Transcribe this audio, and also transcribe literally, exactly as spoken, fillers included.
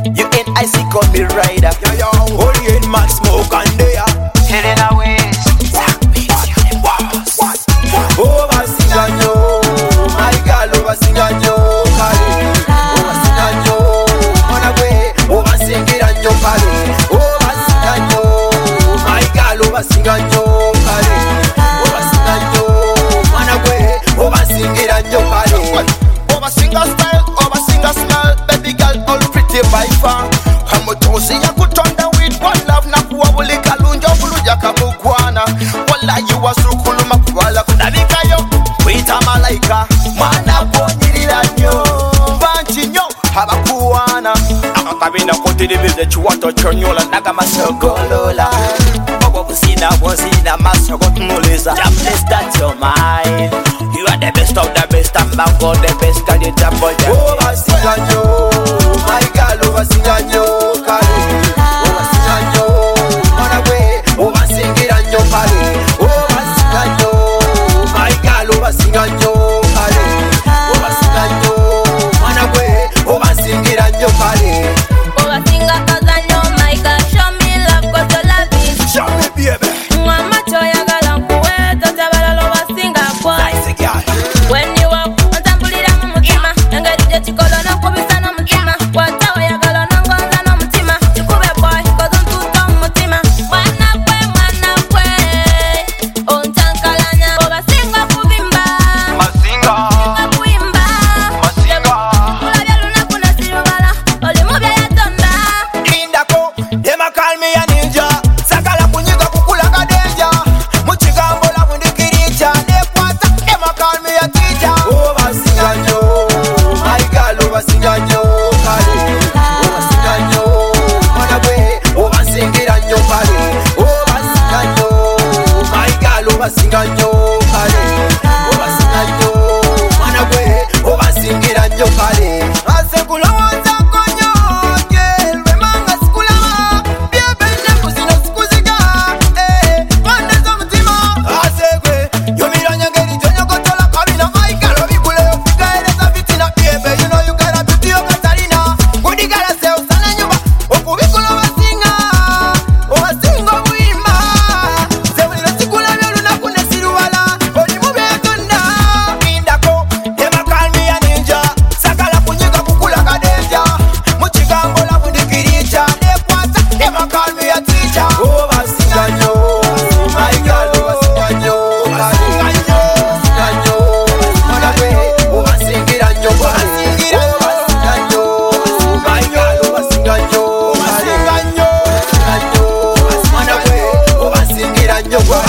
You ain't icy, call me rider. Yeah, yo, holy and Max Smoke and they are Heading away. Oversinganyo, my girl, oversinganyo, kale. Oversinganyo, managwe, oversingiranyo, kale. Oversinganyo, my girl, oversinganyo, kale. Oversinganyo, managwe, oversingiranyo, kale. Oversinger style, oversinger smell, baby girl, all pretty by far. Hamutosi ya kutonda with one love na kuwabuli kalunjo buluja kabukwana. Wala you are so cool makwala kunabikayo wita malaika mana bonyirira nyo banchi nyo habakuwana akabina kotiribize chiwato chonyola naga masogolola bobo busina bozina masogo tumuliza just place that your mind. You are the best of the best and bango the best can you jump boy. Oversinganyo, my girl, oversinganyo, kale. Oversinganyo, managwe, oversingiranyo, kale. Oversinganyo, my girl, oversinganyo, kale. Oversinganyo, managwe, oversingiranyo, kale. Oversinga cause I know my God. Show me love cause your love is. Show me baby. Mama choya galankuwe totabala lo basinga boy. Nice girl. When you walk, ontambulira mu mutima. Engeri chikolo no kubisa no mutima. Watawa ya galo no ngonza no mutima. Chikube boy, cause untuto mutima. Mwana kwe, mwana kwe. Ontankalanya. Obasinga kubimba. Masinga. Kuimba. Masinga. Kulabya lunaku nasirugala. Oli mubya yatonda. Indako, dema call me a ninja. Sakala kunyiga kukulaga danger. Muchigambo la mundikiricha. Nekwata, dema call me a teacher. Oversinganyo, my girl, oversinganyo, kale. Oversinganyo, managwe, oversingiranyo, kale. Oversinganyo, my girl, oversinganyo, kale. Oversinganyo, managwe, oversingiranyo, kale. Asekulowoza konyo, girl, wemanga sikulama. Byebende kusino sikuziga, eh, mwande z'omutima. Asekwe, yomiranya ngeri tonyogotola kabina. My girl, obikule ofika eleza fitina. Byebe, you know you got a beauty of Katarina. Kudigala se usana nyumba, okubikula obasinga. Obasinga obuyimba. Sewulira kikulabya olunaku ne siruwala. Oli mu byetonda. Indako, dema call me a ninja. Sakala kunyiga kukulaga danger. Mukigambo la mundikiricha. Nekwata, dema call me a teacher. Obasinganyo, my girl, obasinganyo, kale. Obasinganyo, managwe, obasingiranyo, kale. Obasinganyo, my girl, obasinganyo, kale. Obasinganyo, managwe, obasingiranyo, kale.